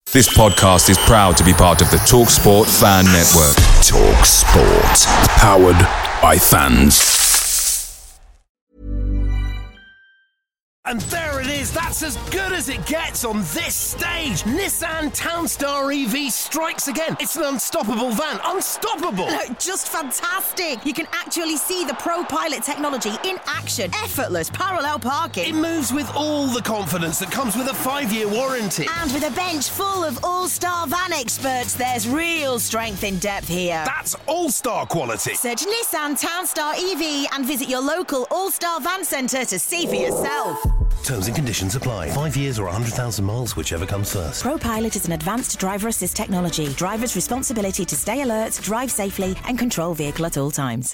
This podcast is proud to be part of the TalkSport Fan Network. TalkSport. Powered by fans. And there it is, that's as good as it gets on this stage. Nissan Townstar EV strikes again. It's an unstoppable van, unstoppable. Just fantastic. You can actually see the ProPilot technology in action. Effortless parallel parking. It moves with all the confidence that comes with a 5-year warranty. And with a bench full of all-star van experts, there's real strength in depth here. That's all-star quality. Search Nissan Townstar EV and visit your local all-star van centre to see for yourself. Terms and conditions apply. 5 years or 100,000 miles, whichever comes first. ProPilot is an advanced driver assist technology. Driver's responsibility to stay alert, drive safely and control vehicle at all times.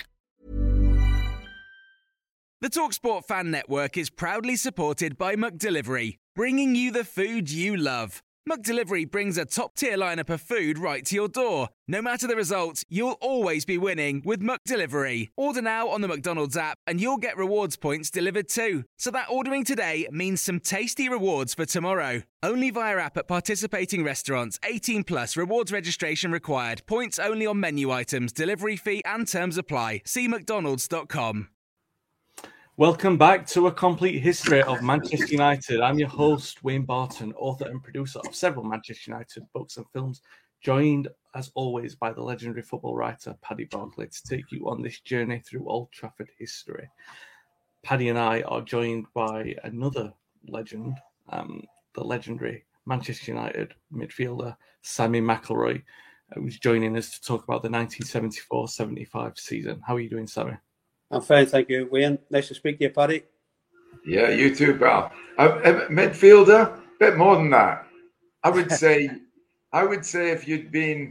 The TalkSport Fan Network is proudly supported by McDelivery, bringing you the food you love. McDelivery brings a top-tier lineup of food right to your door. No matter the result, you'll always be winning with McDelivery. Order now on the McDonald's app and you'll get rewards points delivered too. So that ordering today means some tasty rewards for tomorrow. Only via app at participating restaurants. 18 plus. Rewards registration required. Points only on menu items. Delivery fee and terms apply. See mcdonalds.com. Welcome back to A Complete History of Manchester United. I'm your host, Wayne Barton, author and producer of several Manchester United books and films, joined, as always, by the legendary football writer Paddy Barclay to take you on this journey through Old Trafford history. Paddy and I are joined by another legend, the legendary Manchester United midfielder, Sammy McIlroy, who's joining us to talk about the 1974-75 season. How are you doing, Sammy? I'm fine, thank you, Wayne. Nice to speak to you, Paddy. Yeah, you too, pal. Midfielder, bit more than that. I would say if you'd been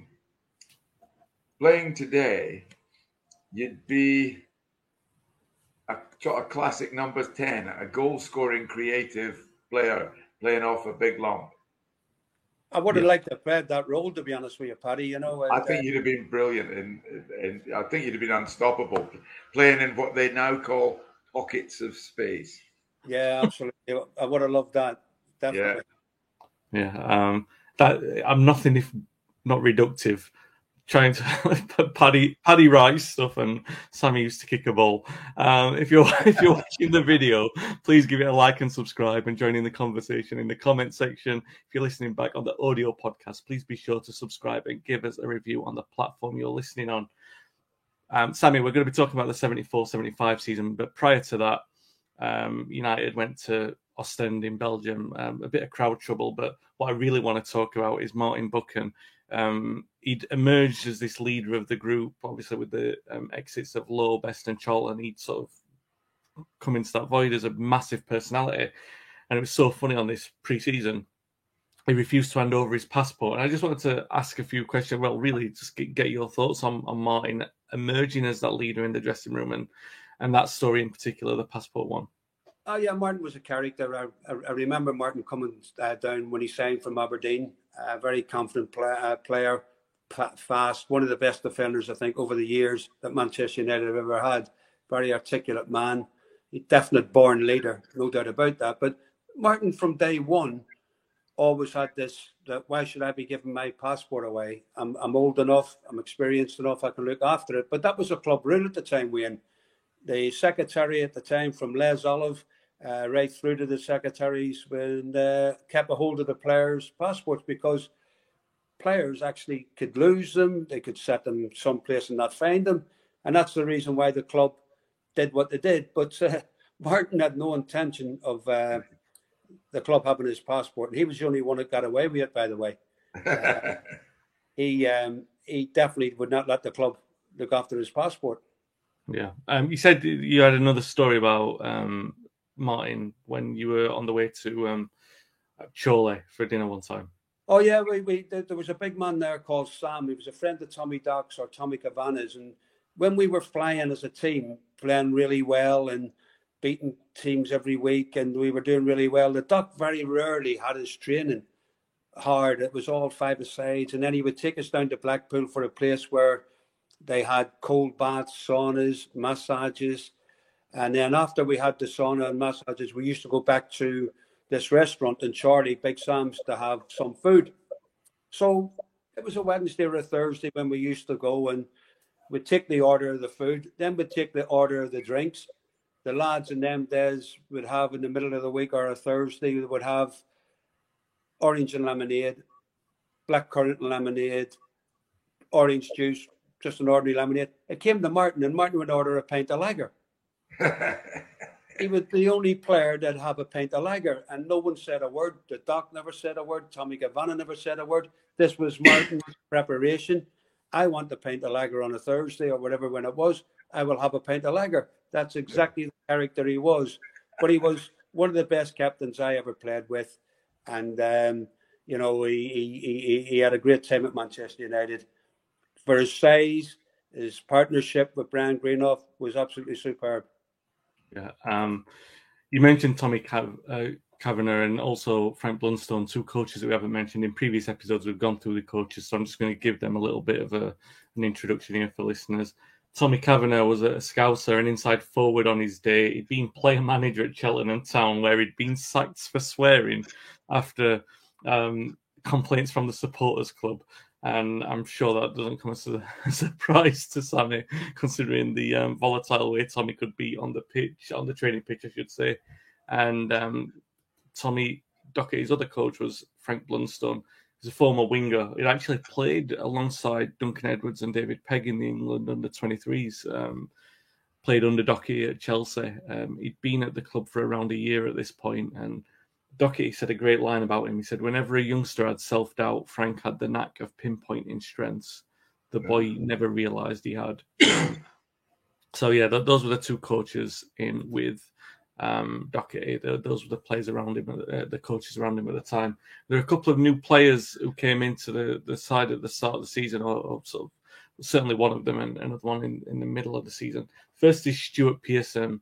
playing today, you'd be a sort of classic number 10, a goal-scoring creative player playing off a big lump. I would have liked to have played that role, to be honest with you, Paddy. You know, I think you'd have been brilliant, and I think you'd have been unstoppable, playing in what they now call pockets of space. Yeah, absolutely. I would have loved that. Definitely. Yeah. I'm nothing if not reductive. Trying to Paddy writes stuff, and Sammy used to kick a ball. If you're watching the video, please give it a like and subscribe, and join in the conversation in the comment section. If you're listening back on the audio podcast, please be sure to subscribe and give us a review on the platform you're listening on. Sammy, we're going to be talking about the 74-75 season, but prior to that, United went to Ostend in Belgium. A bit of crowd trouble, but what I really want to talk about is Martin Buchan. He'd emerged as this leader of the group, obviously with the exits of Lowe, Best and Chol, and he'd sort of come into that void as a massive personality. And it was so funny on this pre-season, he refused to hand over his passport. And I just wanted to ask a few questions, well, really just get your thoughts on Martin emerging as that leader in the dressing room and that story in particular, the passport one. Oh, yeah, Martin was a character. I remember Martin coming down when he signed from Aberdeen. A very confident player, fast, one of the best defenders, I think, over the years that Manchester United have ever had. Very articulate man. A definite born leader, no doubt about that. But Martin, from day one, always had this, that why should I be giving my passport away? I'm old enough, I'm experienced enough, I can look after it. But that was a club rule at the time, Wayne. The secretary at the time, from Les Olive, right through to the secretaries, kept a hold of the players' passports, because players actually could lose them, they could set them someplace and not find them, and that's the reason why the club did what they did. But Martin had no intention of the club having his passport, and he was the only one that got away with it, by the way. He definitely would not let the club look after his passport. Yeah. You said you had another story about Martin when you were on the way to Chole for dinner one time. Oh, yeah. There was a big man there called Sam. He was a friend of Tommy Docks or Tommy Cavanagh. And when we were flying as a team, playing really well and beating teams every week, and we were doing really well, the Doc very rarely had his training hard. It was all five-a-sides. And then he would take us down to Blackpool for a place where they had cold baths, saunas, massages. And then after we had the sauna and massages, we used to go back to this restaurant in Charlie, Big Sam's, to have some food. So it was a Wednesday or a Thursday when we used to go, and we'd take the order of the food, then we'd take the order of the drinks. The lads in them days would have in the middle of the week or a Thursday, they would have orange and lemonade, blackcurrant and lemonade, orange juice, just an ordinary lemonade. It came to Martin, and Martin would order a pint of lager. He was the only player that have a pint of lager, and no one said a word. The doc never said a word. Tommy Kavanagh never said a word. This was Martin's preparation. I want a pint of lager on a Thursday or whatever when it was. I will have a pint of lager. That's exactly the character he was. But he was one of the best captains I ever played with, and you know, he had a great time at Manchester United. For his size, his partnership with Brian Greenough was absolutely superb. Yeah. You mentioned Tommy Kavanagh and also Frank Blunstone, two coaches that we haven't mentioned in previous episodes. We've gone through the coaches, so I'm just going to give them a little bit of an introduction here for listeners. Tommy Kavanagh was a Scouser, an inside forward on his day. He'd been player manager at Cheltenham Town, where he'd been sacked for swearing after complaints from the supporters club. And I'm sure that doesn't come as a surprise to Sammy, considering the volatile way Tommy could be on the pitch, on the training pitch, I should say. And Tommy Docherty's other coach was Frank Blunstone. He's a former winger. He actually played alongside Duncan Edwards and David Pegg in the England under-23s. Played under Docherty at Chelsea. He'd been at the club for around a year at this point, and Docherty said a great line about him. He said, whenever a youngster had self-doubt, Frank had the knack of pinpointing strengths the boy never realised he had. So, yeah, those were the two coaches in with Docherty. Those were the players around him, the coaches around him at the time. There are a couple of new players who came into the side at the start of the season, or sort of, certainly one of them, and another one in the middle of the season. First is Stuart Pearson.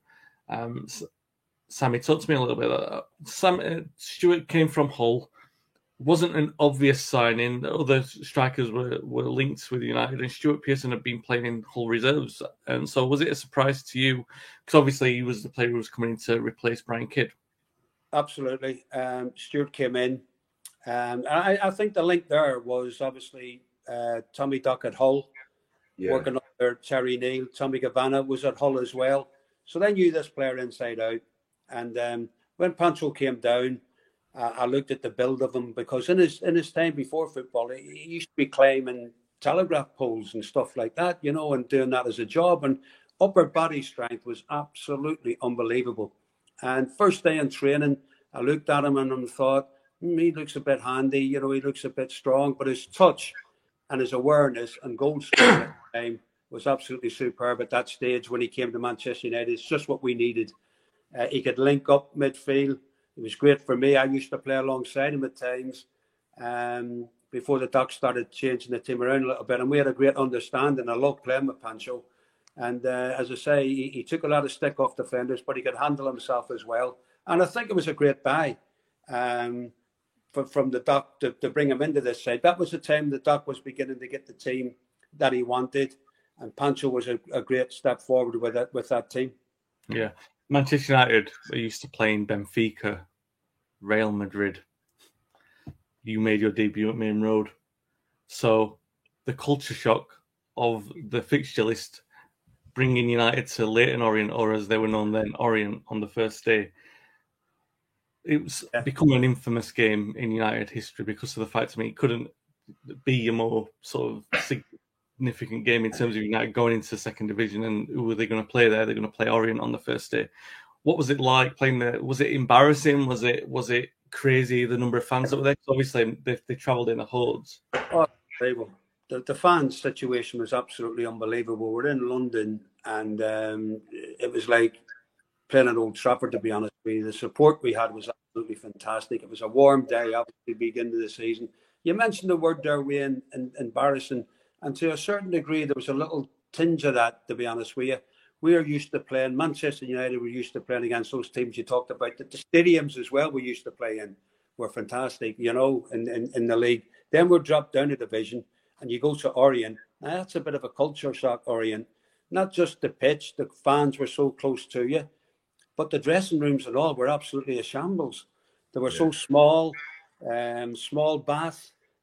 Sammy, talk to me a little bit about that. Stuart came from Hull. Wasn't an obvious signing. Other strikers were linked with United, and Stuart Pearson had been playing in Hull reserves. And so was it a surprise to you? Because obviously he was the player who was coming in to replace Brian Kidd. Absolutely. Stuart came in. And I think the link there was obviously Tommy Dock at Hull, working under Terry Neal. Tommy Kavanagh was at Hull as well. So they knew this player inside out. And when Pancho came down, I looked at the build of him, because in his time before football, he used to be climbing telegraph poles and stuff like that, you know, and doing that as a job. And upper body strength was absolutely unbelievable. And first day in training, I looked at him and I thought, he looks a bit handy, you know, he looks a bit strong, but his touch and his awareness and goal scoring at the time was absolutely superb at that stage when he came to Manchester United. It's just what we needed. He could link up midfield. It was great for me. I used to play alongside him at times before the Ducks started changing the team around a little bit. And we had a great understanding. I loved playing with Pancho. And as I say, he took a lot of stick off defenders, but he could handle himself as well. And I think it was a great buy from the Duck to bring him into this side. That was the time the Duck was beginning to get the team that he wanted. And Pancho was a great step forward with that team. Yeah. Manchester United are used to playing Benfica, Real Madrid. You made your debut at Main Road. So the culture shock of the fixture list bringing United to Leyton Orient, or as they were known then, Orient, on the first day, it was become an infamous game in United history because of the fact, it couldn't be a more sort of significant game in terms of United going into the second division, and who were they going to play there? They're going to play Orient on the first day. What was it like playing there? Was it embarrassing? Was it crazy, the number of fans that were there? Because obviously they travelled in the hordes. Oh, unbelievable. The fans situation was absolutely unbelievable. We're in London, and it was like playing at Old Trafford, to be honest with you. The support we had was absolutely fantastic. It was a warm day, obviously, beginning of the season. You mentioned the word there, Wayne, embarrassing. And to a certain degree, there was a little tinge of that, to be honest with you. We are used to playing, Manchester United were used to playing against those teams you talked about. The stadiums as well we used to play in were fantastic, you know, in the league. Then we're dropped down a division and you go to Orient. Now, that's a bit of a culture shock, Orient. Not just the pitch, the fans were so close to you, but the dressing rooms and all were absolutely a shambles. They were so small, small bath.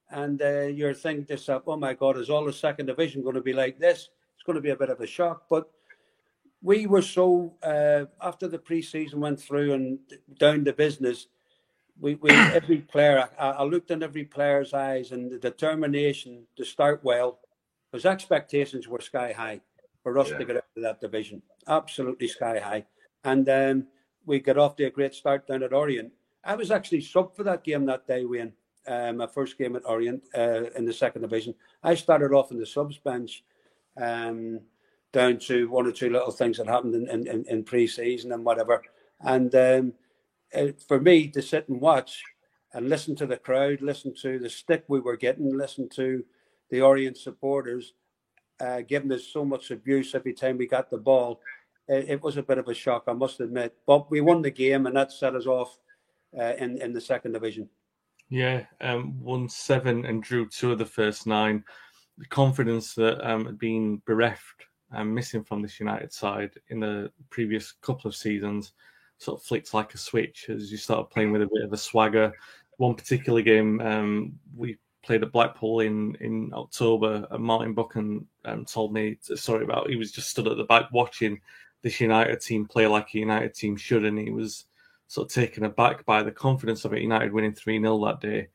and you're thinking to yourself, oh my God, is all the second division going to be like this? It's going to be a bit of a shock. But we were so, after the pre-season went through and down to business, we every player, I looked in every player's eyes, and the determination to start well, because expectations were sky high for us to get out of that division. Absolutely sky high. And we got off to a great start down at Orient. I was actually sub for that game that day, Wayne. My first game at Orient in the second division. I started off in the subs bench, down to one or two little things that happened in pre-season and whatever. And for me to sit and watch and listen to the crowd, listen to the stick we were getting, listen to the Orient supporters giving us so much abuse every time we got the ball, it was a bit of a shock, I must admit. But we won the game, and that set us off in the second division. Yeah, won 7 and drew 2 of the first 9. The confidence that had been bereft and missing from this United side in the previous couple of seasons sort of flicked like a switch as you started playing with a bit of a swagger. One particular game, we played at Blackpool in October, and Martin Buchan told me a story about he was just stood at the back watching this United team play like a United team should, and he was sort of taken aback by the confidence of it. United winning 3-0 that day.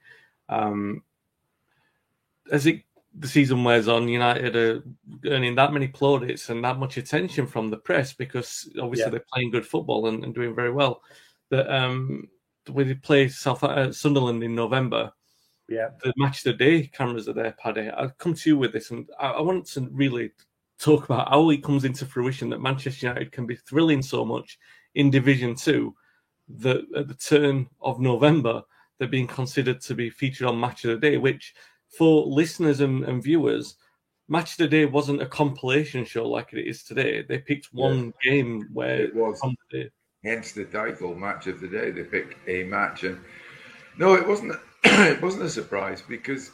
As the season wears on, United are earning that many plaudits and that much attention from the press because obviously they're playing good football and doing very well. That when they play Sunderland in November, the match of the day cameras are there, Paddy. I'll come to you with this, and I want to really talk about how it comes into fruition that Manchester United can be thrilling so much in Division 2 that at the turn of November they're being considered to be featured on Match of the Day, which for listeners and viewers, Match of the Day wasn't a compilation show like it is today. They picked one game where it was. Hence the title, Match of the Day. They picked a match, and no, it wasn't. It wasn't a surprise because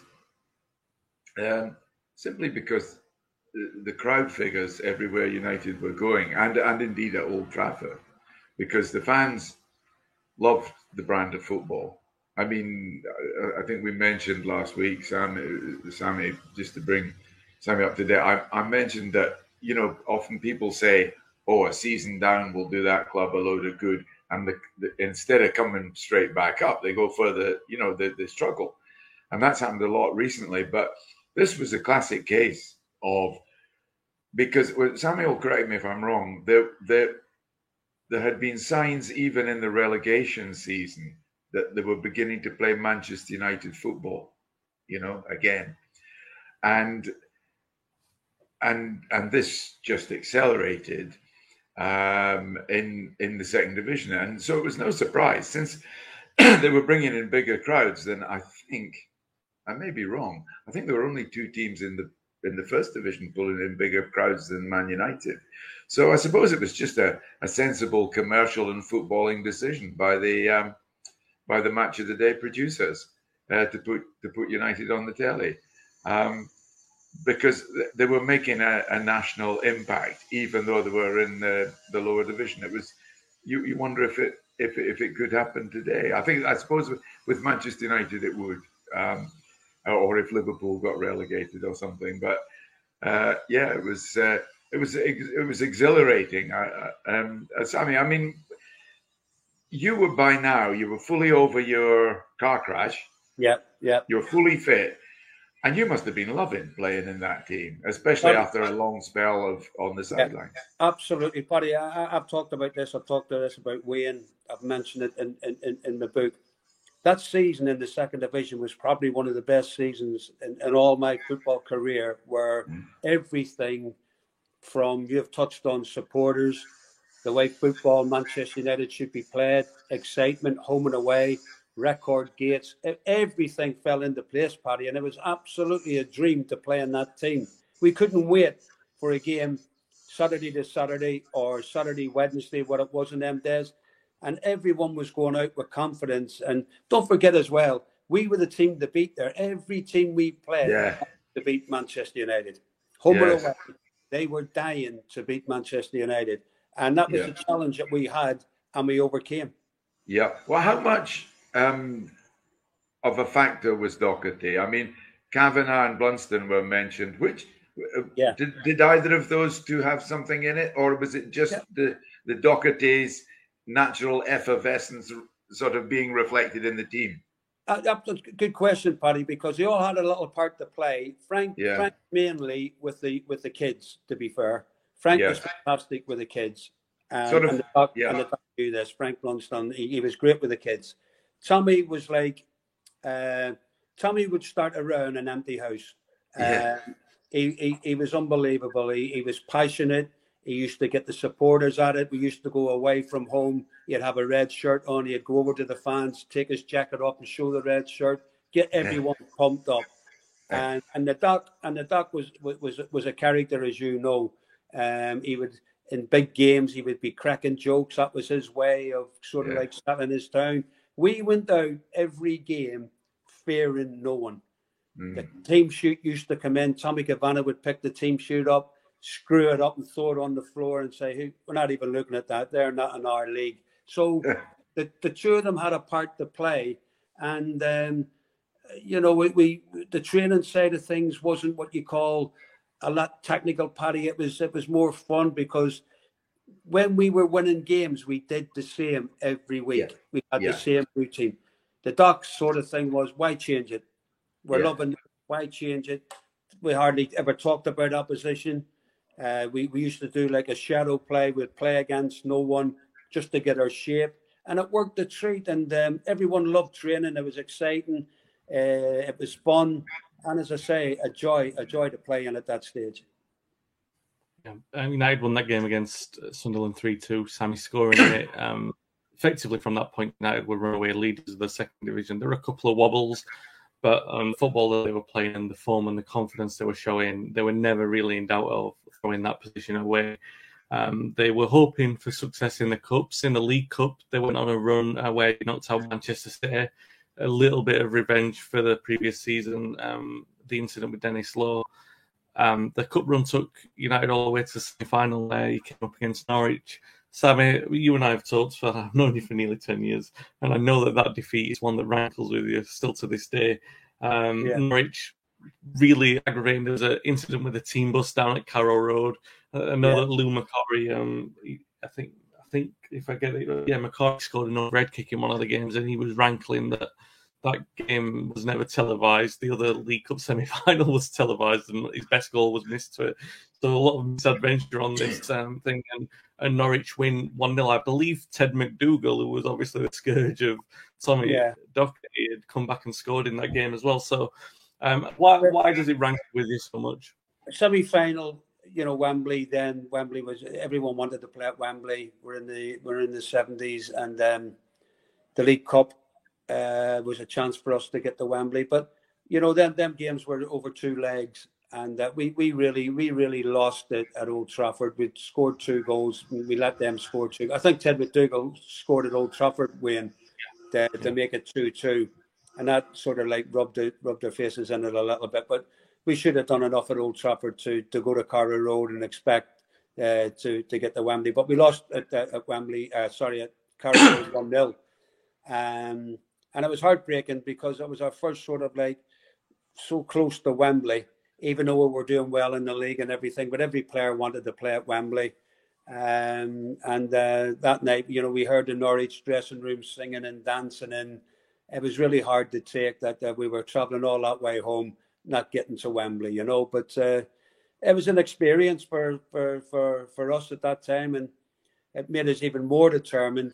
simply because the crowd figures everywhere United were going, and indeed at Old Trafford, because the fans loved the brand of football. I mean, I think we mentioned last week, Sammy, just to bring Sammy up to date, I mentioned that, you know, often people say, oh, a season down will do that club a load of good. And instead of coming straight back up, they go further, you know, they struggle. And that's happened a lot recently. But this was a classic case of, because Samuel, correct me if I'm wrong, there had been signs even in the relegation season that they were beginning to play Manchester United football, you know, again. And this just accelerated in the second division. And so it was no surprise, since they were bringing in bigger crowds than I think, I may be wrong, I think there were only 2 teams in the first division pulling in bigger crowds than Man United. So I suppose it was just a sensible commercial and footballing decision by the Match of the Day producers to put United on the telly, because they were making a national impact, even though they were in the lower division. It was you wonder if it could happen today. I suppose with Manchester United it would, or if Liverpool got relegated or something. But it was exhilarating. Sammy, I mean, you were fully over your car crash. Yeah. You're fully fit. And you must have been loving playing in that team, especially after a long spell on the sidelines. Absolutely, Paddy. I've talked about this. I've talked about Wayne. I've mentioned it in the book. That season in the second division was probably one of the best seasons in all my football career, where everything from, you've touched on supporters, the way football, Manchester United should be played, excitement, home and away, record gates, everything fell into place, Paddy, and it was absolutely a dream to play in that team. We couldn't wait for a game Saturday to Saturday or Saturday, Wednesday, what it was in them days, and everyone was going out with confidence. And don't forget as well, we were the team to beat there. Every team we played to beat Manchester United. Home or away, they were dying to beat Manchester United. And that was the challenge that we had, and we overcame. Yeah. Well, how much of a factor was Doherty. I mean, Kavanagh and Blunston were mentioned. Which did either of those two have something in it, or was it just the Doherty's natural effervescence sort of being reflected in the team? That's a good question, Paddy, because they all had a little part to play. Frank mainly with the kids, to be fair. Frank was fantastic with the kids. And the Doc knew this. Frank Blunston, he was great with the kids. Tommy was like, Tommy would start around an empty house. He was unbelievable. He was passionate. He used to get the supporters at it. We used to go away from home. He'd have a red shirt on. He'd go over to the fans, take his jacket off and show the red shirt, get everyone pumped up. And the Doc was a character, as you know. He would, in big games, he would be cracking jokes. That was his way of sort of like selling his town. We went out every game fearing no one. The team shoot used to come in. Tommy Kavanagh would pick the team shoot up, screw it up and throw it on the floor and say, hey, we're not even looking at that. They're not in our league. So the two of them had a part to play. And, we the training side of things wasn't what you call a lot technical, Paddy. It was more fun because when we were winning games, we did the same every week. We had the same routine. The Doc sort of thing was, why change it? We're loving it. Why change it? We hardly ever talked about opposition. We used to do like a shadow play. We'd play against no one just to get our shape. And it worked a treat. And everyone loved training. It was exciting. It was fun. And as I say, a joy to play in at that stage. Yeah, United won that game against Sunderland 3-2. Sammy scoring in it. Effectively, from that point, United were runaway leaders of the second division. There were a couple of wobbles, but on the football that they were playing and the form and the confidence they were showing, they were never really in doubt of throwing that position away. They were hoping for success in the Cups. In the League Cup, they went on a run where they knocked out Manchester City. A little bit of revenge for the previous season, the incident with Dennis Law. The Cup run took United all the way to the semi-final where he came up against Norwich. Sammy, you and I have talked, I've known you for nearly 10 years, and I know that defeat is one that rankles with you still to this day. Norwich really aggravating. There was an incident with a team bus down at Carrow Road. I know that Lou McCorry, I think if I get it, McCorry scored another red kick in one of the games, and he was rankling that game was never televised. The other League Cup semi-final was televised, and his best goal was missed to it. So a lot of misadventure on this thing, and Norwich win 1-0. I believe Ted McDougall, who was obviously the scourge of Tommy Doherty, had come back and scored in that game as well. So why does it rank with you so much? Semi-final, Wembley. Then Wembley was, everyone wanted to play at Wembley. We're in the 70s, and the League Cup was a chance for us to get to Wembley. But them games were over two legs, and we really lost it at Old Trafford. We scored 2 goals. We let them score 2. I think Ted McDougall scored at Old Trafford, Wayne, to make it 2-2, and that sort of like rubbed their faces in it a little bit. But we should have done enough at Old Trafford to go to Carrow Road and expect to get to Wembley. But we lost at Wembley. At Carrow Road 1-0. And it was heartbreaking because it was our first sort of like so close to Wembley, even though we were doing well in the league and everything. But every player wanted to play at Wembley. And that night, we heard the Norwich dressing room singing and dancing. And it was really hard to take that we were travelling all that way home, not getting to Wembley, But it was an experience for us at that time. And it made us even more determined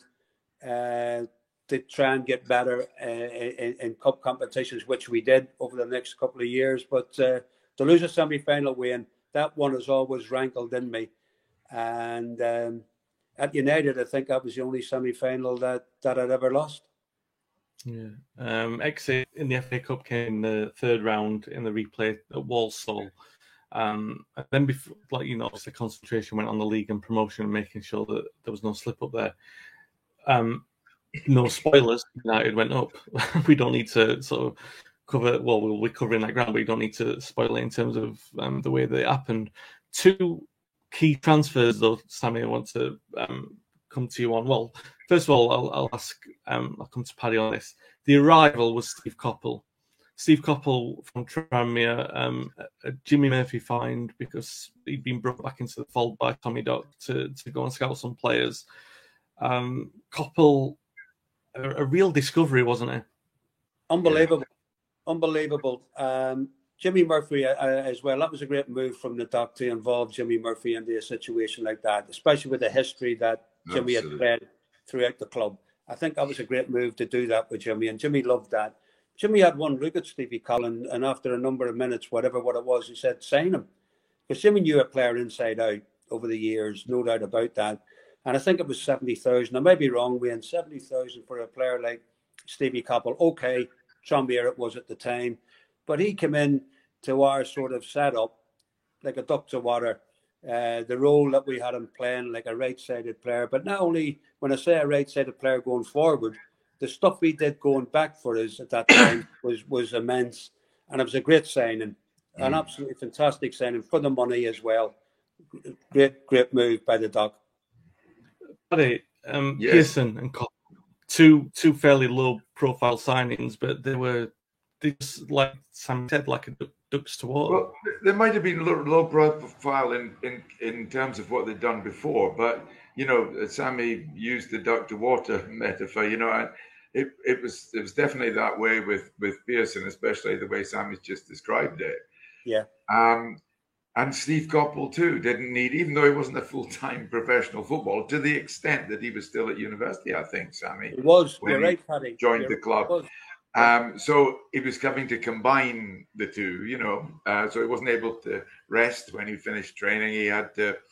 to try and get better in cup competitions, which we did over the next couple of years. But to lose a semi-final win, that one has always rankled in me. And at United, I think that was the only semi-final that I'd ever lost. Yeah. Exit in the FA Cup came in the third round in the replay at Walsall. And then before, obviously concentration went on the league and promotion and making sure that there was no slip up there. No spoilers, United went up. We don't need to sort of cover, we'll be covering that ground, but you don't need to spoil it in terms of the way that it happened. 2 key transfers, though, Sammy, I want to come to you on. Well, first of all, I'll ask, I'll come to Paddy on this. the arrival was Steve Coppell. Steve Coppell from Tranmere, Jimmy Murphy find because he'd been brought back into the fold by Tommy Dock to go and scout some players. Coppell, a real discovery, wasn't he? Unbelievable. Jimmy Murphy as well. That was a great move from the Dock to involve Jimmy Murphy into a situation like that, especially with the history that Jimmy had played throughout the club. I think that was a great move to do that with Jimmy, and Jimmy loved that. Jimmy had one look at Stevie Cullen, and after a number of minutes, whatever what it was, he said, sign him. Because Jimmy knew a player inside out over the years, no doubt about that. And I think it was 70,000. I may be wrong, Wayne, 70,000 for a player like Stevie Coppell. Okay, Tranmere it was at the time. But he came in to our sort of setup like a duck to water. The role that we had him playing like a right-sided player. But not only, when I say a right-sided player going forward, the stuff we did going back for us at that time was immense. And it was a great signing. An absolutely fantastic signing for the money as well. Great move by the Dock. Pearson and Coppell, two fairly low-profile signings, but they just, like Sam said, like a ducks to water. Well, there might have been low profile in terms of what they'd done before, but Sammy used the duck to water metaphor. And it was definitely that way with Pearson, especially the way Sammy's just described it. Yeah. And Steve Coppell too didn't need, even though he wasn't a full-time professional footballer, to the extent that he was still at university. I think Sammy was. You're right, Paddy. Joined the club. So he was having to combine the two, so he wasn't able to rest when he finished training. He had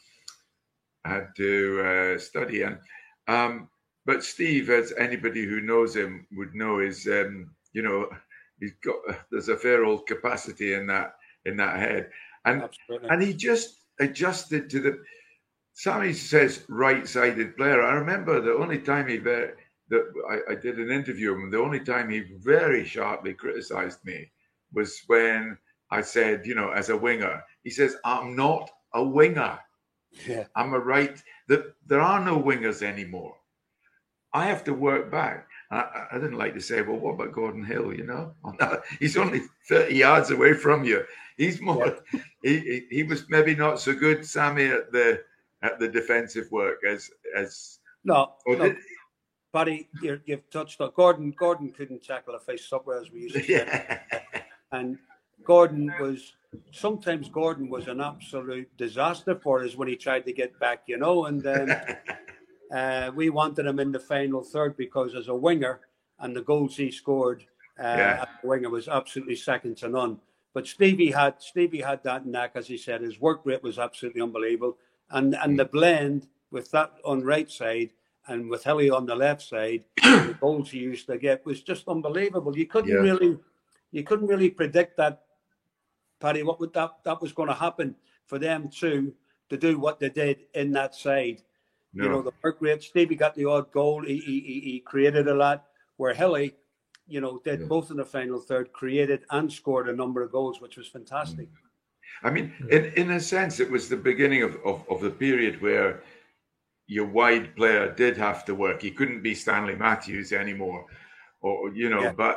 to study. And but Steve, as anybody who knows him would know, is he's got there's a fair old capacity in that head, and he just adjusted to the. Sammy says right-sided player. I remember the only time I did an interview with him. The only time he very sharply criticised me was when I said, as a winger, he says, I'm not a winger. Yeah. I'm a right. There are no wingers anymore. I have to work back. I didn't like to say, well, what about Gordon Hill? He's only 30 yards away from you. He's more. Yeah. He was maybe not so good, Sammy, at the defensive work as. No. Paddy, you've touched on Gordon. Gordon couldn't tackle a face somewhere, as we used to say. And Gordon was an absolute disaster for us when he tried to get back, and then we wanted him in the final third because as a winger and the goals he scored as a winger was absolutely second to none. But Stevie had that knack, as he said. His work rate was absolutely unbelievable. And the blend with that on right side and with Hilly on the left side, the goals he used to get was just unbelievable. You couldn't really predict that, Paddy, that was going to happen for them to do what they did in that side. No. The work rate. Stevie got the odd goal. He created a lot. Where Hilly, did both in the final third, created and scored a number of goals, which was fantastic. I mean, in a sense, it was the beginning of the period where your wide player did have to work. He couldn't be Stanley Matthews anymore, but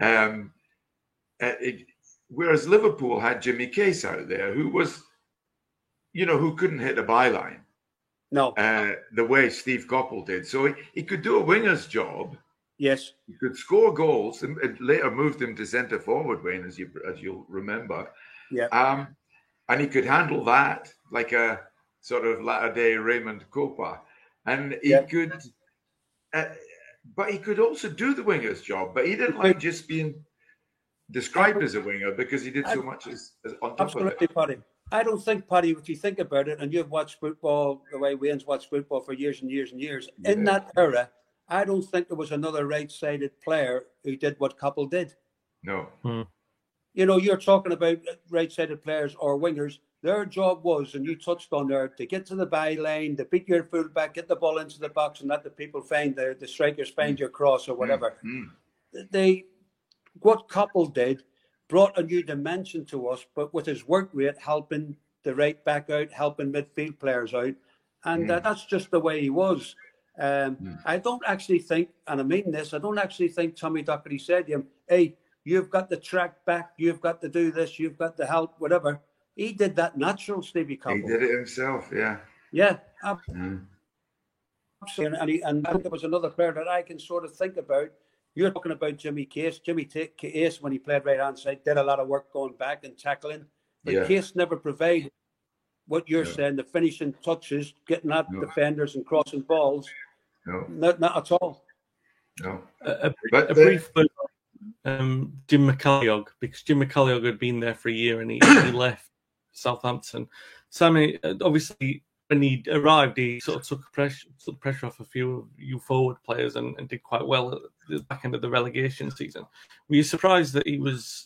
whereas Liverpool had Jimmy Case out there, who was, who couldn't hit a byline. No. The way Steve Coppell did. So he could do a winger's job. Yes. He could score goals, and later moved him to centre forward, Wayne, as you'll remember. Yeah. And he could handle that like a sort of latter-day Raymond Copa. And he could, but he could also do the winger's job. But he didn't like just being described as a winger because he did so much as on top of it. Absolutely, Paddy. I don't think, Paddy, if you think about it, and you've watched football the way Wayne's watched football for years and years and years, in that era, I don't think there was another right-sided player who did what Coppell did. No. You're talking about right-sided players or wingers. Their job was, and you touched on there, to get to the byline, to beat your fullback, get the ball into the box, and let the people find the strikers find your cross or whatever. What Coppell did brought a new dimension to us, but with his work rate helping the right back out, helping midfield players out. And that's just the way he was. I don't actually think, and I mean this, I don't actually think Tommy Docherty said to him, hey, you've got to track back, you've got to do this, you've got to help, whatever. He did that natural, Stevie Coppell. He did it himself, yeah. Yeah, absolutely. And there was another player that I can sort of think about. You're talking about Jimmy Case. Jimmy Case, when he played right-hand side, did a lot of work going back and tackling. But Case never provided what you're saying, the finishing touches, getting at defenders and crossing balls. No. Not at all. No. A brief word on Jim McCalliog, because Jim McCalliog had been there for a year and he left Southampton. Sammy, obviously, when he arrived, he sort of took pressure off a few of you forward players and did quite well at the back end of the relegation season. Were you surprised that he was...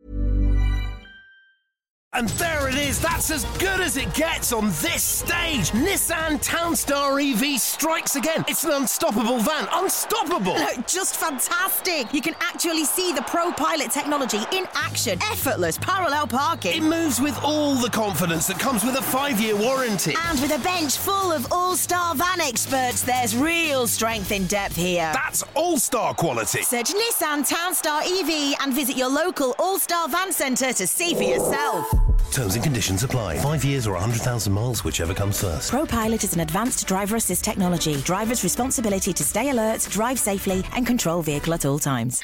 And there it is, that's as good as it gets on this stage. Nissan Townstar EV strikes again. It's an unstoppable van, unstoppable. Just fantastic. You can actually see the Pro Pilot technology in action. Effortless parallel parking. It moves with all the confidence that comes with a 5-year warranty. And with a bench full of all-star van experts, there's real strength in depth here. That's all-star quality. Search Nissan Townstar EV and visit your local all-star van centre to see for yourself. Terms and conditions apply. 5 years or 100,000 miles, whichever comes first. Pro Pilot is an advanced driver assist technology. Driver's responsibility to stay alert, drive safely, and control vehicle at all times.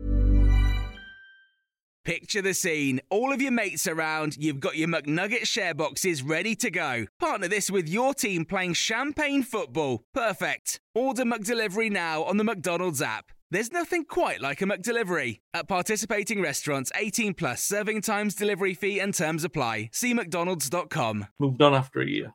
Picture the scene. All of your mates around, you've got your McNugget share boxes ready to go. Partner this with your team playing champagne football. Perfect. Order McDelivery now on the McDonald's app. There's nothing quite like a McDelivery. At participating restaurants, 18 plus, serving times, delivery fee and terms apply. See mcdonalds.com. Moved on after a year.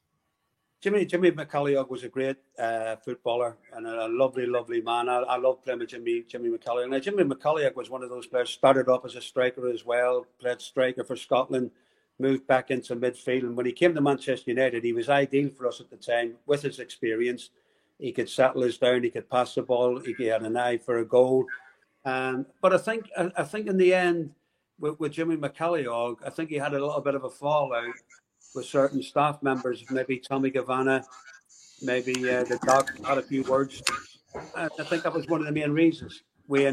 Jimmy McCalliog was a great footballer and a lovely, lovely man. I love playing with Jimmy McCalliog. Now, Jimmy McCalliog was one of those players, started off as a striker as well, played striker for Scotland, moved back into midfield. And when he came to Manchester United, he was ideal for us at the time with his experience. He could settle us down. He could pass the ball. He had an eye for a goal. But I think in the end, with Jimmy McCalliog, I think he had a little bit of a fallout with certain staff members. Maybe Tommy Gavanna, maybe the Doc had a few words. I think that was one of the main reasons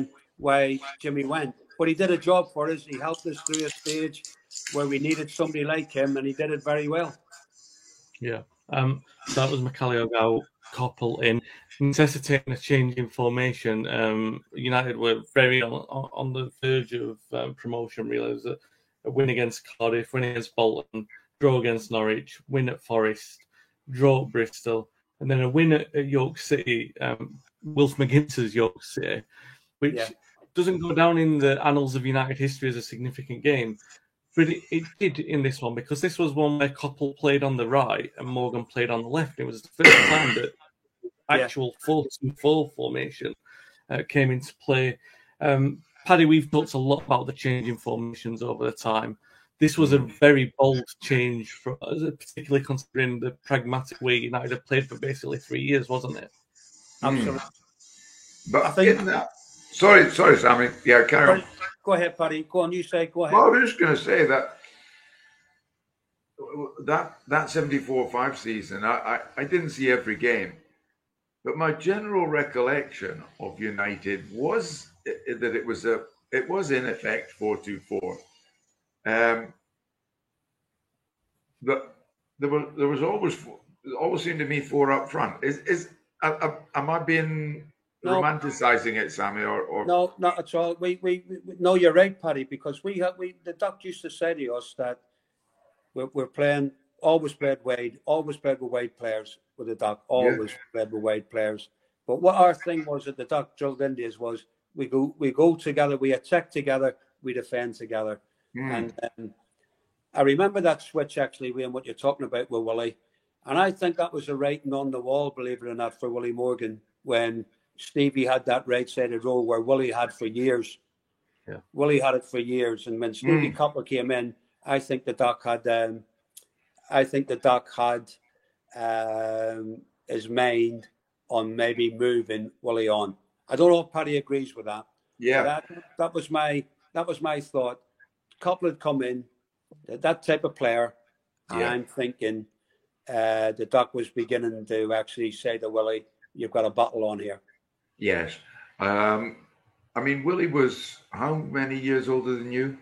why Jimmy went. But he did a job for us. He helped us through a stage where we needed somebody like him, and he did it very well. Yeah. So that was McCalliog out. Coppell in, necessitating a change in formation. United were very on the verge of promotion. Really, it was a win against Cardiff, win against Bolton, draw against Norwich, win at Forest, draw at Bristol, and then a win at York City, Wilf McGinter's York City, which doesn't go down in the annals of United history as a significant game. But it did in this one, because this was one where Coppell played on the right and Morgan played on the left. It was the first time that actual 4-2-4 formation came into play. Paddy, we've talked a lot about the change in formations over the time. This was a very bold change, particularly considering the pragmatic way United have played for basically 3 years, wasn't it? Absolutely. But I think that... Sorry, Sammy. Yeah, carry on. Go ahead, Paddy. Go on, you say, go ahead. Well, I was just going to say that 74-5 season, I didn't see every game. But my general recollection of United was that it was in effect 4-2-4. But there was always seemed to me four up front. Am I being romanticizing it, Sammy, or no, not at all. We no, you're right, Paddy, because the Doc used to say to us that we're playing, always played with wide players with the Doc, always played with wide players. But what our thing was that the Doc drilled into us was we go together, we attack together, we defend together. And I remember that switch actually, Wayne, what you're talking about with Willie. And I think that was a writing on the wall, believe it or not, for Willie Morgan when Stevie had that right-sided role where Willie had for years. Yeah. Willie had it for years. And when Stevie Coppell came in, I think the Doc had his mind on maybe moving Willie on. I don't know if Paddy agrees with that. Yeah. That was my thought. Coppell had come in, that type of player, and I'm thinking the Doc was beginning to actually say to Willie, you've got a battle on here. Yes. I mean, Willie was how many years older than you?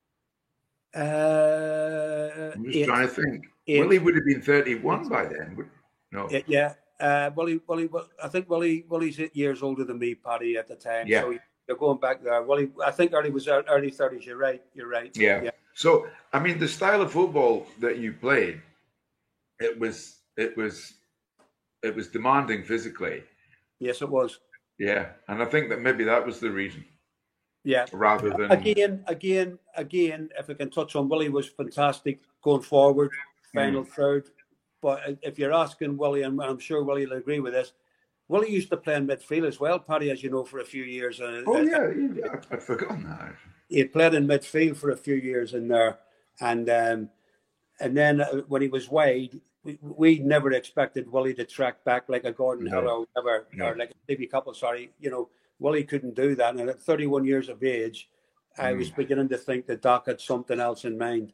I'm just trying to think. Willie would have been 31 by then. No. Yeah. Willie, I think Willie's 8 years older than me, Paddy, at the time. Yeah. So you're going back there. Willie, I think early was early 30s. You're right. Yeah. So, I mean, the style of football that you played, it was demanding physically. Yes, it was. Yeah, and I think that maybe that was the reason. Yeah. Rather than again, if we can touch on, Willie was fantastic going forward, final third. But if you're asking Willie, and I'm sure Willie will agree with this, Willie used to play in midfield as well, Paddy, as you know, for a few years. I'd forgotten that. He had played in midfield for a few years in there, and then when he was wide, we never expected Willie to track back like a Gordon Hill or like a Stevie Couple. Sorry, Willie couldn't do that. And at 31 years of age, I was beginning to think that Doc had something else in mind.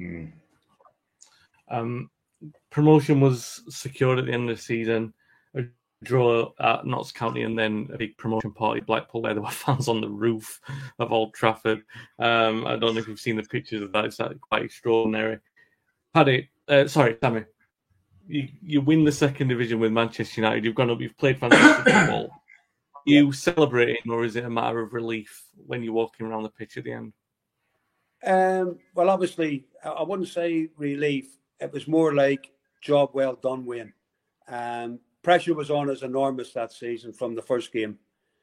Promotion was secured at the end of the season. A draw at Notts County, and then a big promotion party at Blackpool where there were fans on the roof of Old Trafford. I don't know if you've seen the pictures of that. It's quite extraordinary. Paddy, Sammy, you win the second division with Manchester United. You've gone up. You've played fantastic football. You celebrating, or is it a matter of relief when you're walking around the pitch at the end? Well, obviously, I wouldn't say relief. It was more like job well done, Wayne. Pressure was on us enormous that season from the first game.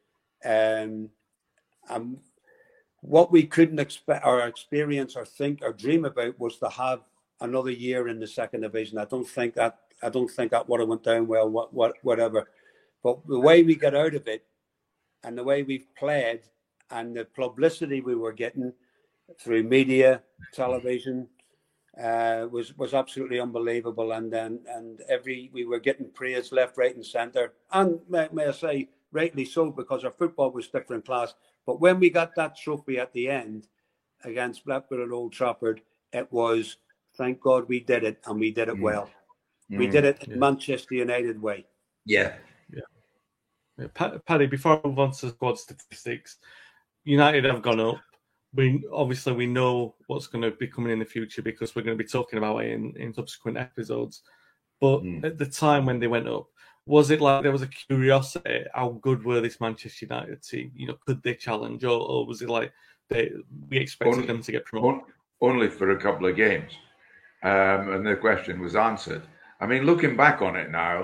What we couldn't expect or experience or think or dream about was to have another year in the second division. I don't think that would have went down well, whatever. But the way we got out of it and the way we've played and the publicity we were getting through media, television, was absolutely unbelievable. And we were getting praise left, right, and centre. And may I say, rightly so, because our football was different class. But when we got that trophy at the end against Blackpool at Old Trafford, it was, thank God we did it, and we did it well. We did it in Manchester United way. Yeah. Paddy, before I move on to squad statistics, United have gone up. We know what's going to be coming in the future because we're going to be talking about it in subsequent episodes. But at the time when they went up, was it like there was a curiosity? How good were this Manchester United team? Could they challenge, or was it like we expected them to get promoted? Only for a couple of games, and the question was answered. I mean, looking back on it now,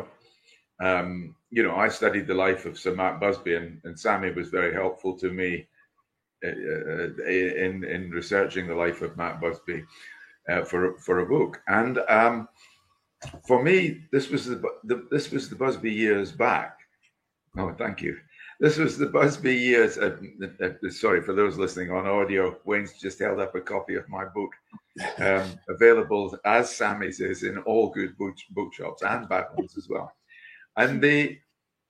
I studied the life of Sir Matt Busby, and Sammy was very helpful to me in researching the life of Matt Busby for a book. And for me, this was the Busby years back. Oh, thank you. This was the Busby years. Sorry for those listening on audio. Wayne's just held up a copy of my book, available as Sammy's is in all good bookshops and bad ones as well. And the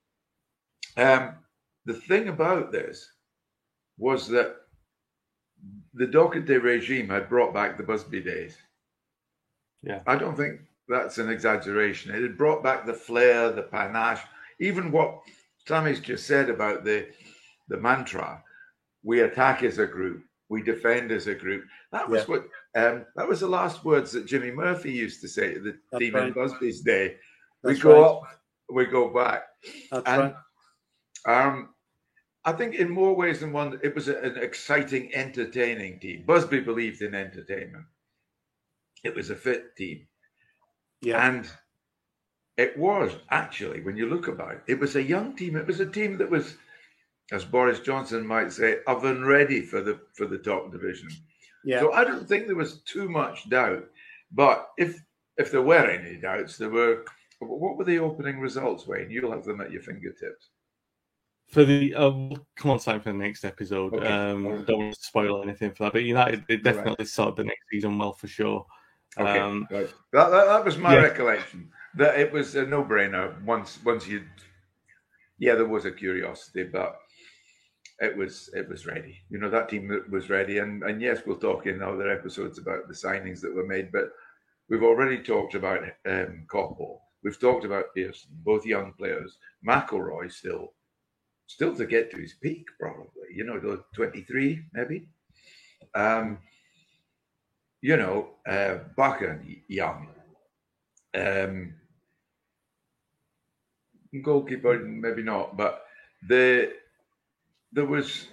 thing about this was that the Doherty regime had brought back the Busby days. Yeah, I don't think that's an exaggeration. It had brought back the flair, the panache, even what Sammy's just said about the mantra: we attack as a group, we defend as a group. That was what that was the last words that Jimmy Murphy used to say to the team in Busby's day. We go up, we go back. That's right. I think in more ways than one, it was an exciting, entertaining team. Busby believed in entertainment. It was a fit team. Yeah. And it was actually, when you look about it, it was a young team. It was a team that was, as Boris Johnson might say, oven ready for the top division. Yeah. So I don't think there was too much doubt. But if there were any doubts, what were the opening results, Wayne? You'll have them at your fingertips. For the come on, time for the next episode. Okay. Don't want to spoil anything for that, but United they definitely started the next season well for sure. Okay, right. That was my recollection. That it was a no-brainer. Once you, there was a curiosity, but it was ready. That team was ready, and yes, we'll talk in other episodes about the signings that were made. But we've already talked about Coppell, we've talked about Pearson, both young players. McIlroy still to get to his peak, probably. 23 maybe. Buchan, young. Goalkeeper, maybe not, but there was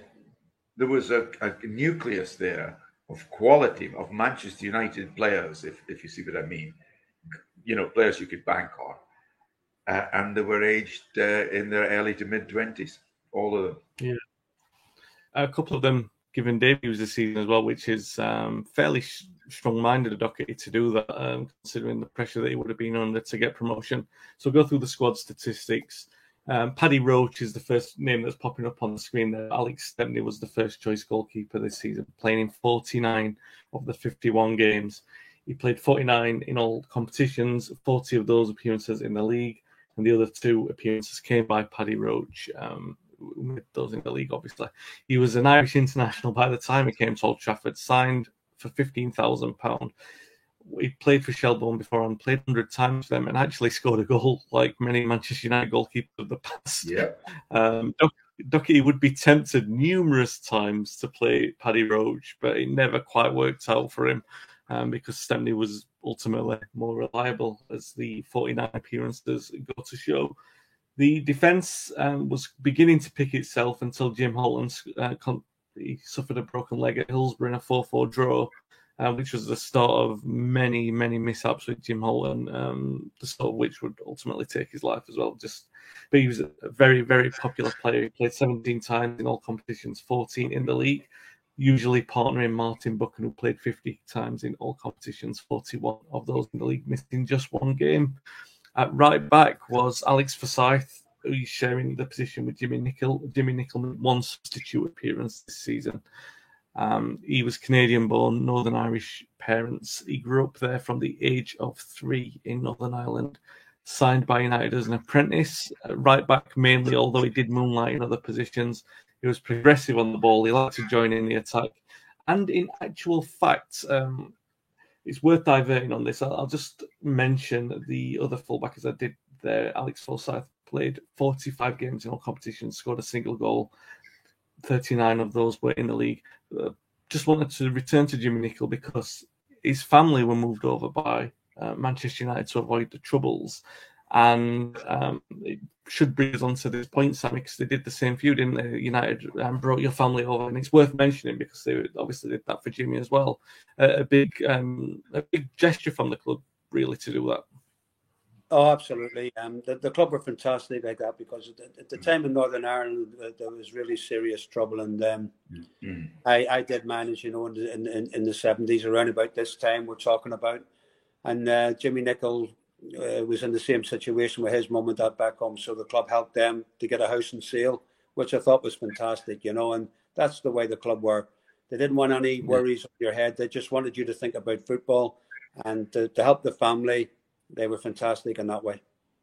a nucleus there of quality of Manchester United players, if you see what I mean. Players you could bank on, and they were aged in their early to mid 20s, all of them. Yeah, a couple of them given debuts this season as well, which is fairly strong-minded of Doherty to do that, considering the pressure that he would have been under to get promotion. So we'll go through the squad statistics. Paddy Roach is the first name that's popping up on the screen there. Alex Stepney was the first choice goalkeeper this season, playing in 49 of the 51 games. He played 49 in all competitions, 40 of those appearances in the league, and the other 2 appearances came by Paddy Roach, who made those in the league, obviously. He was an Irish international by the time he came to Old Trafford, signed for £15,000. He played for Shelbourne before and played 100 times for them and actually scored a goal like many Manchester United goalkeepers of the past. Yeah. Doherty would be tempted numerous times to play Paddy Roach, but it never quite worked out for him because Stepney was ultimately more reliable, as the 49 appearances go to show. The defence was beginning to pick itself until Jim Holland he suffered a broken leg at Hillsborough in a 4-4 draw, which was the start of many, many mishaps with Jim Holland, the start of which would ultimately take his life as well. But he was a very, very popular player. He played 17 times in all competitions, 14 in the league, usually partnering Martin Buchan, who played 50 times in all competitions, 41 of those in the league, missing just 1 game. At right back was Alex Forsyth, who's sharing the position with Jimmy Nicholl. Jimmy Nicholl made 1 substitute appearance this season. He was Canadian-born, Northern Irish parents. He grew up there from the age of 3 in Northern Ireland. Signed by United as an apprentice, right back mainly, although he did moonlight in other positions. He was progressive on the ball. He liked to join in the attack. And in actual fact, it's worth diverting on this. I'll just mention the other fullback as I did there. Alex Forsyth played 45 games in all competitions, scored a single goal. 39 of those were in the league. Just wanted to return to Jimmy Nicholl because his family were moved over by Manchester United to avoid the Troubles. And it should bring us on to this point, Sammy, because they did the same for you, didn't they? United brought your family over, and it's worth mentioning because they obviously did that for Jimmy as well. A big gesture from the club, really, to do that. Oh, absolutely. The club were fantastic like that because at the time in Northern Ireland there was really serious trouble, and I did manage, in the 70s, around about this time we're talking about, and Jimmy Nicholl was in the same situation with his mum and dad back home, so the club helped them to get a house and sale, which I thought was fantastic, and that's the way the club were. They didn't want any worries on your head. They just wanted you to think about football and to help the family. They were fantastic in that way.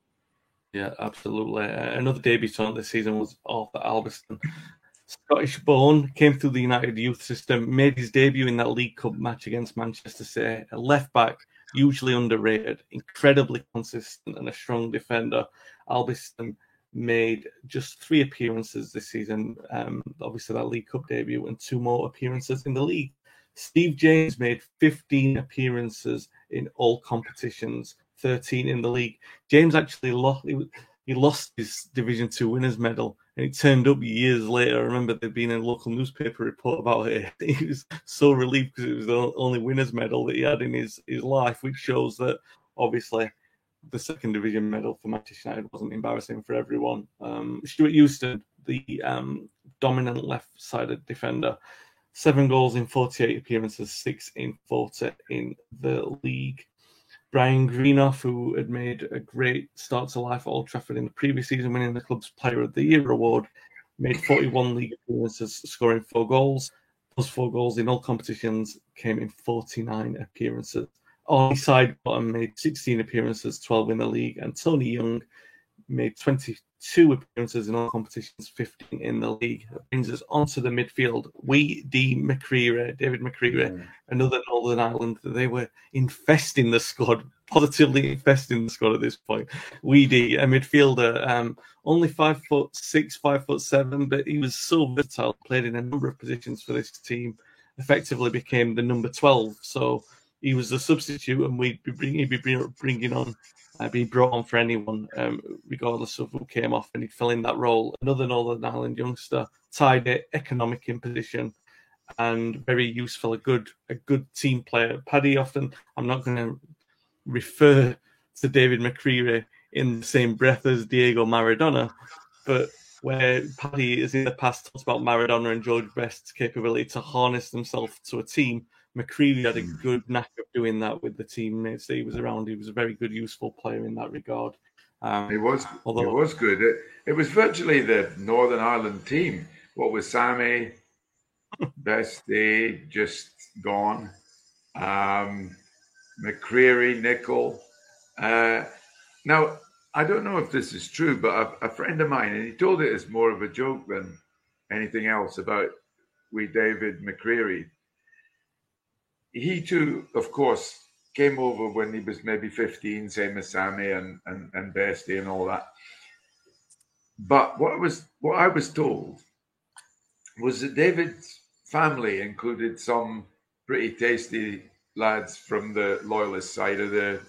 Yeah, absolutely. Another debutant this season was Arthur Albiston. Scottish-born, came through the United youth system, made his debut in that League Cup match against Manchester City. A left-back, hugely underrated, incredibly consistent and a strong defender. Albiston made just 3 appearances this season, obviously that League Cup debut, and 2 more appearances in the league. Steve James made 15 appearances in all competitions, 13 in the league. James actually lost his Division 2 winners medal, and it turned up years later. I remember there being a local newspaper report about it. He was so relieved because it was the only winners medal that he had in his life, which shows that obviously the 2nd Division medal for Manchester United wasn't embarrassing for everyone. Stuart Houston, the dominant left-sided defender, 7 goals in 48 appearances, 6 in 40 in the league. Brian Greenough, who had made a great start to life at Old Trafford in the previous season, winning the club's Player of the Year award, made 41 league appearances, scoring 4 goals. Those 4 goals in all competitions came in 49 appearances. Ollie Sidebottom made 16 appearances, 12 in the league, and Tony Young made 22 2 appearances in all competitions, 15 in the league. That brings us onto the midfield. David McCreary, another Northern Ireland. They were infesting the squad, positively infesting the squad at this point. A midfielder, only 5'6", 5'7", but he was so versatile, played in a number of positions for this team, effectively became the number 12. So he was the substitute, and he'd be brought on for anyone, regardless of who came off, and he'd fill in that role. Another Northern Ireland youngster, tied it, economic in position, and very useful, a good team player. Paddy often, I'm not going to refer to David McCreary in the same breath as Diego Maradona, but where Paddy has in the past talked about Maradona and George Best's capability to harness themselves to a team, McCreary had a good knack of doing that with the teammates that he was around. He was a very good, useful player in that regard. He was good. It was virtually the Northern Ireland team. What was Sammy, Bestie, just gone, McCreary, Nicol. Now, I don't know if this is true, but a friend of mine, and he told it as more of a joke than anything else about David McCreary. He too, of course, came over when he was maybe 15, same as Sammy and Bestie and all that. But what I was told was that David's family included some pretty tasty lads from the Loyalist side of the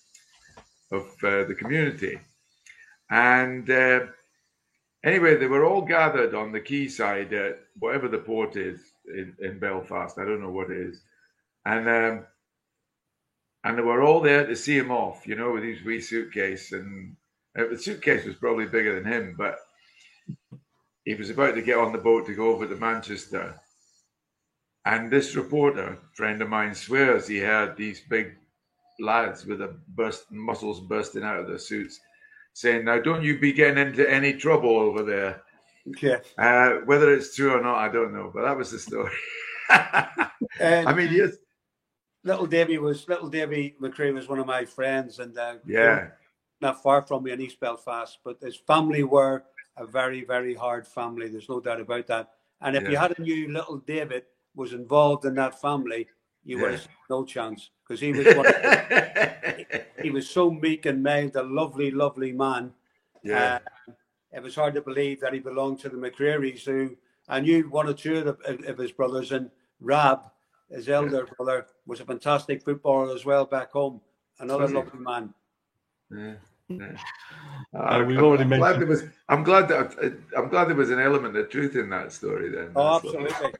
community, and anyway, they were all gathered on the quayside at whatever the port is in Belfast. I don't know what it is. And they were all there to see him off, with his wee suitcase. And the suitcase was probably bigger than him, but he was about to get on the boat to go over to Manchester. And this reporter, friend of mine, swears he had these big lads with muscles bursting out of their suits saying, "Now, don't you be getting into any trouble over there." Yeah. Whether it's true or not, I don't know, but that was the story. I mean, yes. Little Davy McCreary was one of my friends, and not far from me in East Belfast. But his family were a very, very hard family. There's no doubt about that. And if you had a new little David was involved in that family, you would have no chance, because he was he was so meek and mild, a lovely, lovely man. Yeah, it was hard to believe that he belonged to the McCrearys, who I knew one or two of his brothers, and Rab, his elder brother, was a fantastic footballer as well back home. Another lovely man. We've already mentioned. I'm glad there was an element of truth in that story. Then. Oh, absolutely.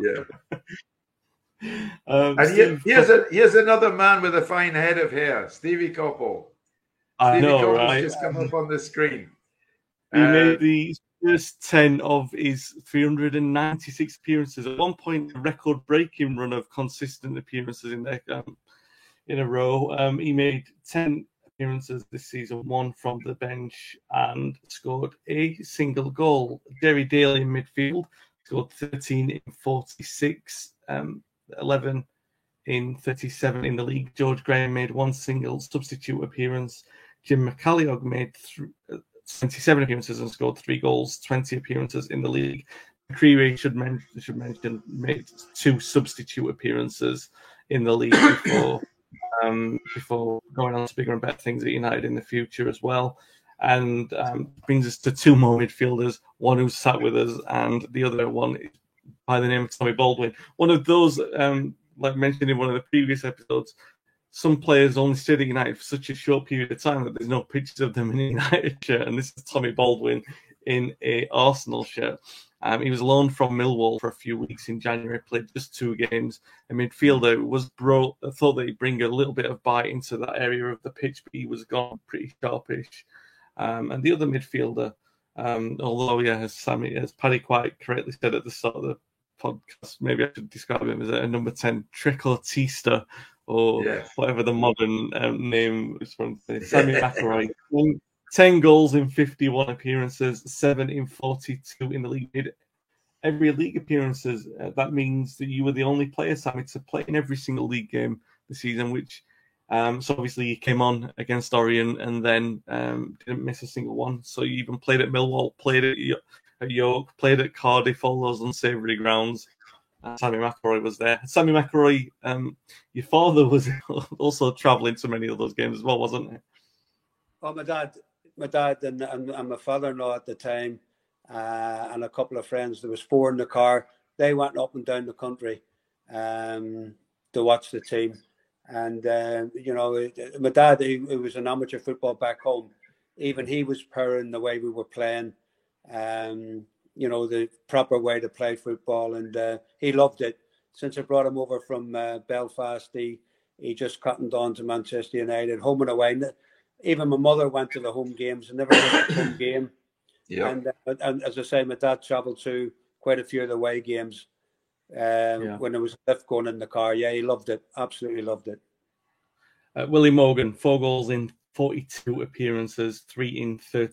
And here's another man with a fine head of hair, Stevie Coppell. Stevie Coppell's just come up on the screen. He made the first 10 of his 396 appearances. At one point, a record-breaking run of consistent appearances in a row. He made 10 appearances this season, one from the bench, and scored a single goal. Jerry Daly in midfield scored 13 in 46, 11 in 37 in the league. George Graham made one single substitute appearance. Jim McCalliog made 27 appearances and scored 3 goals, 20 appearances in the league. McCreary should mention made 2 substitute appearances in the league before going on to bigger and better things at United in the future as well. And brings us to 2 more midfielders, one who's sat with us and the other one is by the name of Tommy Baldwin. One of those, like mentioned in one of the previous episodes, some players only stayed at United for such a short period of time that there's no pictures of them in a United shirt. And this is Tommy Baldwin in a Arsenal shirt. He was loaned from Millwall for a few weeks in January, played just 2 games. A midfielder was thought that he'd bring a little bit of bite into that area of the pitch, but he was gone pretty sharpish. And the other midfielder, although, as Paddy quite correctly said at the start of the podcast, maybe I should describe him as a number 10 trequartista, or whatever the modern name is from Sammy McElroy. 10 goals in 51 appearances, 7 in 42 in the league. Every league appearances, that means that you were the only player, Sammy, to play in every single league game this season, which So obviously you came on against Orient and then didn't miss a single one. So you even played at Millwall, played at York, played at Cardiff, all those unsavoury grounds. Sammy McElroy was there. Sammy McElroy, your father was also travelling to many of those games as well, wasn't he? Oh, my dad and my father-in-law at the time, and a couple of friends. There was 4 in the car. They went up and down the country to watch the team. And my dad, he was an amateur football back home. Even he was purring the way we were playing. The proper way to play football, and he loved it. Since I brought him over from Belfast, he just cottoned on to Manchester United, home and away. Even my mother went to the home games and never missed a home game. Yeah. And as I say, my dad travelled to quite a few of the away games when there was a lift going in the car. Yeah, he loved it. Absolutely loved it. Willie Morgan, 4 goals in 42 appearances, 3 in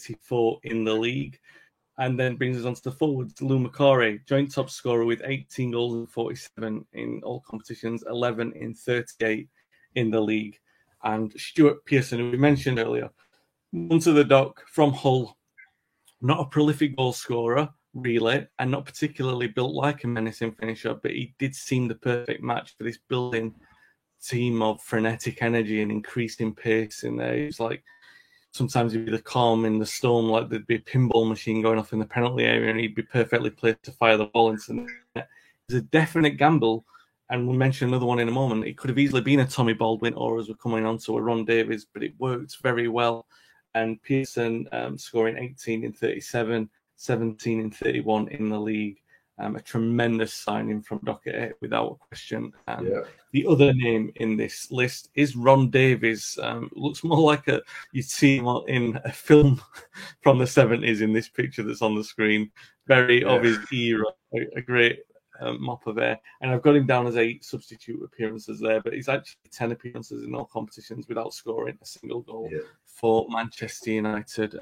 34 in the league. And then brings us on to the forwards, Lou Macari, joint top scorer with 18 goals and 47 in all competitions, 11 in 38 in the league. And Stuart Pearson, who we mentioned earlier, onto the dock from Hull, not a prolific goal scorer, really, and not particularly built like a menacing finisher, but he did seem the perfect match for this building team of frenetic energy and increasing pace in there. It was like sometimes he'd be the calm in the storm, like there'd be a pinball machine going off in the penalty area and he'd be perfectly placed to fire the ball into the net. It was a definite gamble, and we'll mention another one in a moment. It could have easily been a Tommy Baldwin or, as we're coming on to, a Ron Davies, but it worked very well. And Pearson scoring 18 in 37, 17 in 31 in the league. A tremendous signing from Docherty, without question. The other name in this list is Ron Davies. Looks more like you'd see him in a film from the 70s in this picture that's on the screen. Very of his era, a great mop of air. And I've got him down as 8 substitute appearances there, but he's actually 10 appearances in all competitions without scoring a single goal for Manchester United.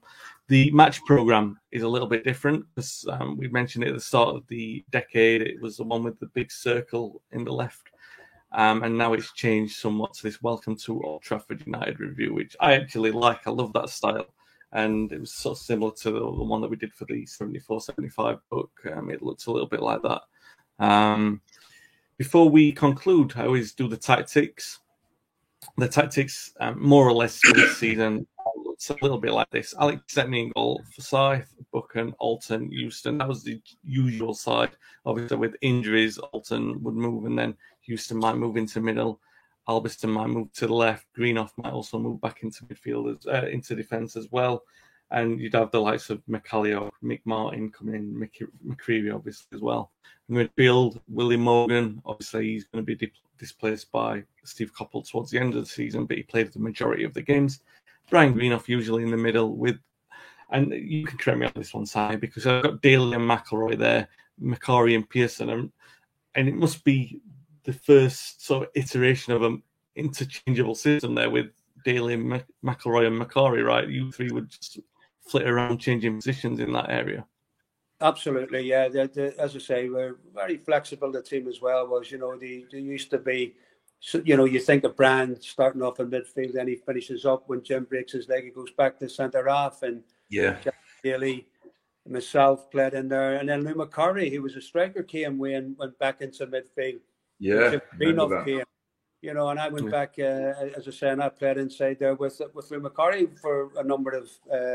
The match programme is a little bit different because we mentioned it at the start of the decade. It was the one with the big circle in the left. And now it's changed somewhat to this Welcome to Old Trafford United review, which I actually like. I love that style. And it was sort of similar to the one that we did for the 74-75 book. It looks a little bit like that. Before we conclude, I always do the tactics. The tactics, more or less, for this season looks a little bit like this. Alex Stepney in goal, Forsyth, Buchan, Alton, Houston. That was the usual side. Obviously, with injuries, Alton would move, and then Houston might move into middle. Albiston might move to the left. Greenough might also move back into midfield, into defence as well. And you'd have the likes of McCallion, Mick Martin coming in, McCreevy obviously as well. In midfield, Willie Morgan, obviously he's going to be displaced by Steve Coppell towards the end of the season, but he played the majority of the games. Brian Greenough usually in the middle with, and you can correct me on this one, Si, because I've got Daly and McElroy there, Macari and Pearson, and it must be the first sort of iteration of an interchangeable system there with Daly, McElroy and Macari, right? You three would just flit around changing positions in that area. Absolutely, yeah. As I say, we're very flexible. The team as well was, they used to be, you think of Brand starting off in midfield, then he finishes up. When Jim breaks his leg, he goes back to centre half, and Daly, myself played in there, and then Lou Macari, who was a striker, came away and went back into midfield. Greenough came, and I went back, as I say, and I played inside there with Lou Macari for a number of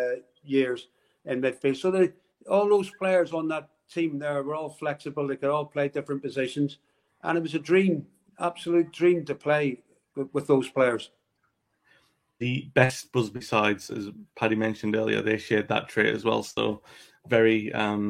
years in midfield. So all those players on that team there were all flexible. They could all play different positions. And it was a dream, absolute dream to play with those players. The best Busby sides, as Paddy mentioned earlier, they shared that trait as well. So very,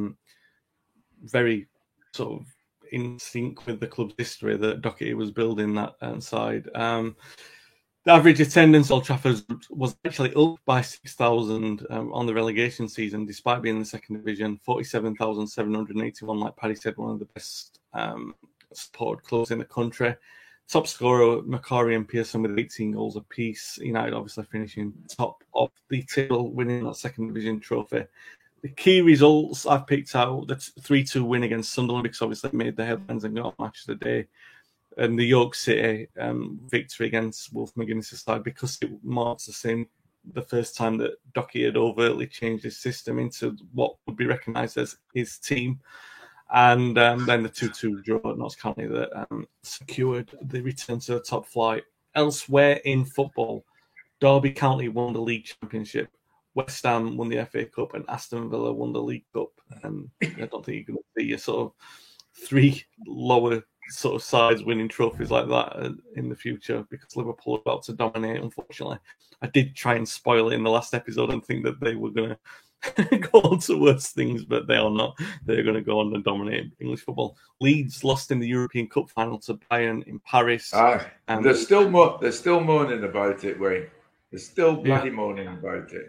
very sort of in sync with the club's history that Docherty was building that side. The average attendance at Old Trafford was actually up by 6,000 on the relegation season, despite being in the second division. 47,781, like Paddy said, one of the best supported clubs in the country. Top scorer, Macari and Pearson with 18 goals apiece. United obviously finishing top of the table, winning that second division trophy. The key results I've picked out, the 3-2 win against Sunderland, because obviously it made the headlines and got match of the day. and the York City victory against Wolf McGuinness' side, because it marks the first time that Docky had overtly changed his system into what would be recognised as his team. And then the 2-2 draw at Notts County that secured the return to the top flight. Elsewhere in football, Derby County won the league championship, West Ham won the FA Cup, and Aston Villa won the League Cup. And I don't think you're going to see a sort of 3 lower sort of sides winning trophies like that in the future, because Liverpool are about to dominate, unfortunately. I did try and spoil it in the last episode and think that they were going to go on to worse things, but they are not. They're going to go on and dominate English football. Leeds lost in the European Cup final to Bayern in Paris. And they're still moaning about it, Wayne. They're still bloody moaning about it.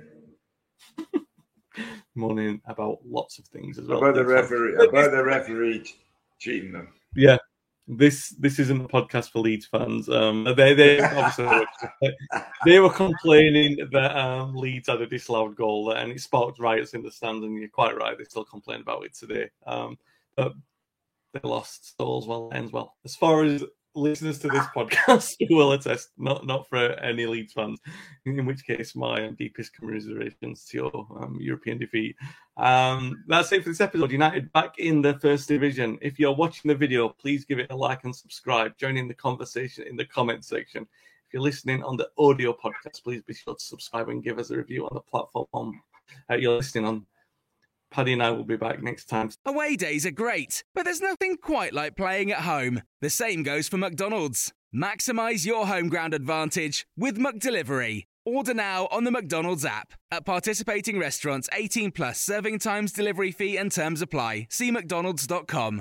Moaning about lots of things as well. About the referee cheating them. Yeah. This isn't a podcast for Leeds fans. They obviously they were complaining that Leeds had a disallowed goal and it sparked riots in the stands, and you're quite right. They still complain about it today. But they lost, so all's well ends well. As far as listeners to this podcast will attest, not for any Leeds fans, in which case my deepest commiserations to your European defeat. That's it for this episode. United back in the First Division. If you're watching the video, please give it a like and subscribe. Join in the conversation in the comment section. If you're listening on the audio podcast, please be sure to subscribe and give us a review on the platform you're listening on. Paddy and I will be back next time. Away days are great, but there's nothing quite like playing at home. The same goes for McDonald's. Maximise your home ground advantage with McDelivery. Order now on the McDonald's app. At participating restaurants, 18 plus, serving times, delivery fee and terms apply. See mcdonalds.com.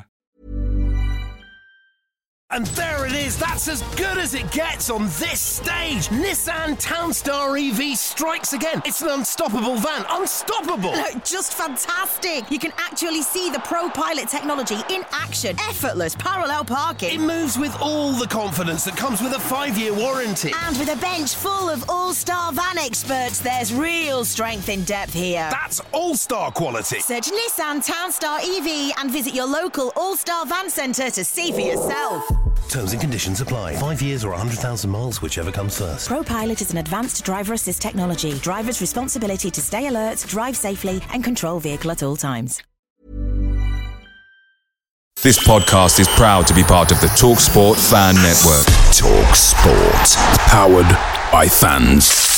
And there it is, that's as good as it gets on this stage. Nissan Townstar EV strikes again. It's an unstoppable van, unstoppable. Just fantastic. You can actually see the ProPilot technology in action. Effortless parallel parking. It moves with all the confidence that comes with a 5-year warranty. And with a bench full of all-star van experts, there's real strength in depth here. That's all-star quality. Search Nissan Townstar EV and visit your local all-star van centre to see for yourself. Terms and conditions apply. 5 years or 100,000 miles, whichever comes first. ProPilot is an advanced driver assist technology. Driver's responsibility to stay alert, drive safely, and control vehicle at all times. This podcast is proud to be part of the TalkSport Fan Network. TalkSport. Powered by fans.